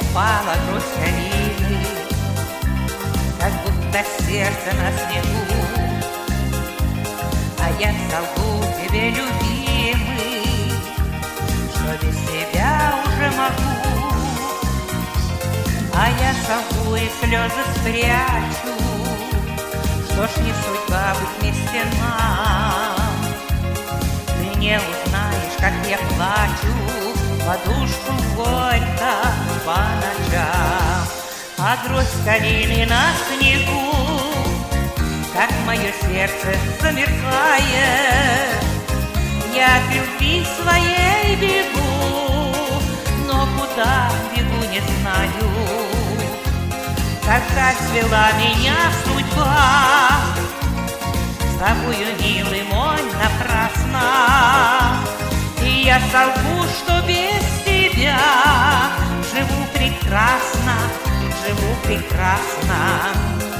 упала грусть калины, как будто сердце на снегу. А я солгу тебе, любимый, что без тебя уже могу. А я солгу и слезы спрячу, что ж не судьба быть вместе нам. Ты не узнаешь, как я плачу, подушку горько по ночам. А грусть калины на снегу, как мое сердце замерзает. Я от любви своей бегу, но куда бегу не знаю. Когда свела меня судьба с тобою, милый мой, напрасно, и я солгу, что без тебя живу прекрасно, живу прекрасно.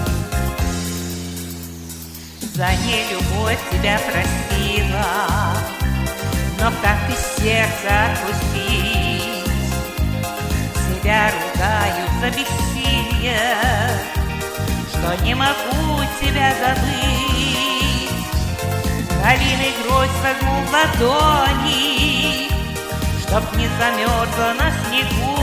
За нелюбовь тебя простила, но как из сердца отпустить? Себя ругаю за бессилие, что не могу тебя забыть. Калиной грозь возьму в ладони, чтоб не замерзла на снегу.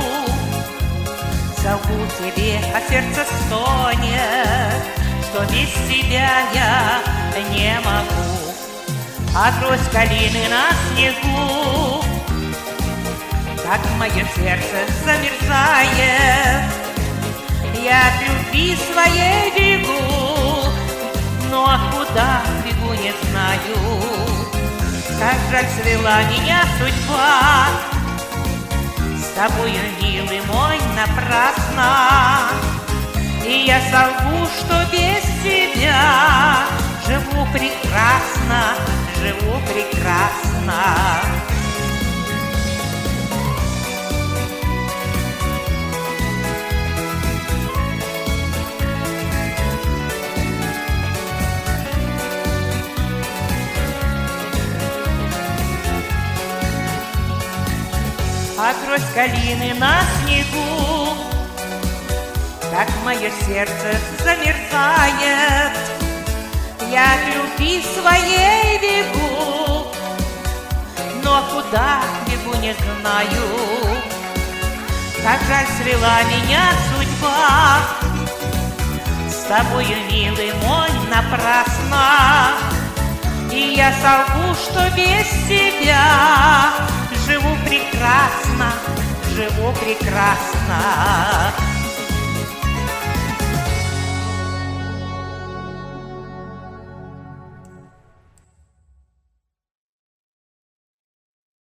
Солгу тебе, а сердце стонет, что без тебя я не могу. А гроздь калины на снегу, как мое сердце замерзает. Я от любви своей бегу, но куда бегу не знаю. Как жаль свела меня судьба с тобою, милый мой, напрасно. И я солгу, что без тебя живу прекрасно, живу прекрасно. А гроздь калины на снегу, как мое сердце замерзает. Я от любви своей бегу, но куда бегу не знаю. Как жаль свела меня судьба с тобою, милый мой, напрасно. И я солгу, что без тебя живу прекрасно, живу прекрасно.